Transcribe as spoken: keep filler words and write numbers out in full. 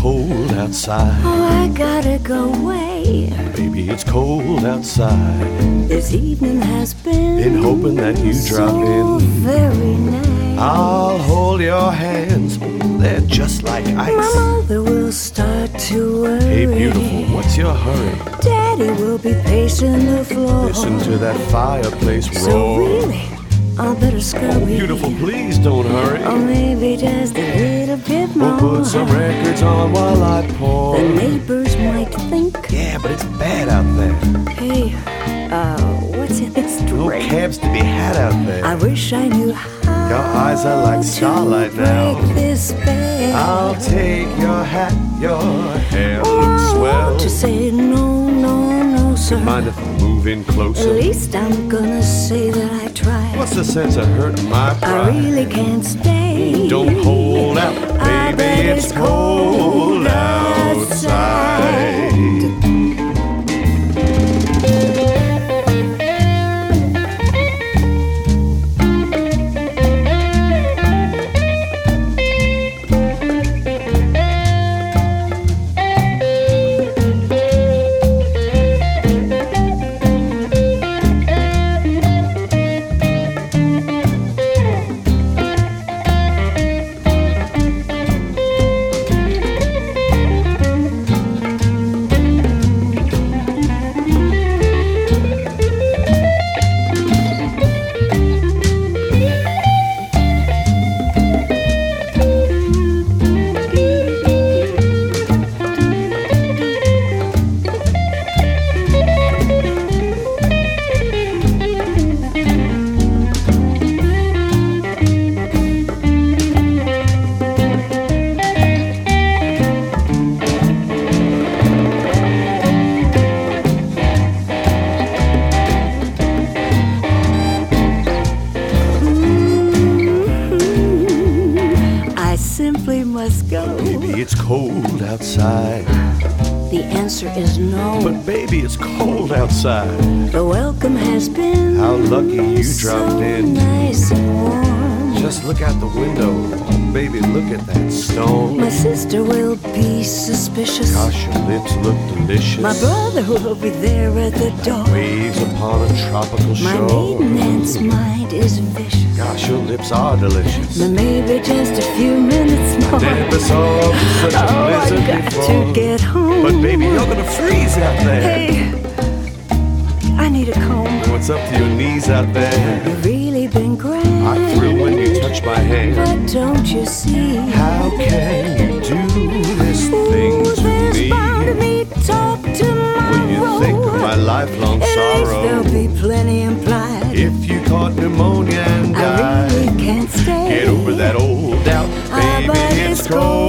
cold outside. Oh, I gotta go away. Baby, it's cold outside. This evening has been Been hoping that you so drop in. very nice. I'll hold your hands, they're just like ice. My mother will start to worry. Hey, beautiful, what's your hurry? Daddy will be pacing the floor. Listen to that fireplace So roar. really, I better scurry. Oh, beautiful, please don't hurry. Or maybe just a little bit We'll more. put some records on while I pour. The neighbors might think, Yeah, but it's bad out there. hey, uh, what's in this No drink? cabs to be had out there. I wish I knew how. Your eyes are like starlight to now. break this spell. I'll take your hat, your hair looks Oh, swell. to say no, no, no, sir. Mind if I move in At closer? least I'm gonna say that I tried. What's the sense of hurting my I pride? really can't stay. Don't hold out, I baby, bet it's cold outside. I simply must go. Baby, it's cold outside. The answer is no. But baby, it's cold outside. The welcome has been How lucky you dropped so in. nice and warm. Just look out the window. Oh, baby, look at that stone. My sister will be suspicious. Gosh, your lips look delicious. My brother will be there at the door. Waves upon a tropical My shore. maiden aunt's mind is vicious. Gosh, your lips are delicious. But maybe just a few minutes more. Never saw such a Oh, I blizzard got before. to get home. But baby, you're gonna freeze out there. Hey, I need a comb. What's up to your knees out there? You've really been grand. I thrill when you touch my hand. But don't you see? How can you do this thing Ooh, to there's me? bound to be talk tomorrow. When you think of my lifelong At least sorrow. there'll be plenty implied. If you caught pneumonia and I died, really can't stay. get over that old doubt, Ah, baby, but it's it's cold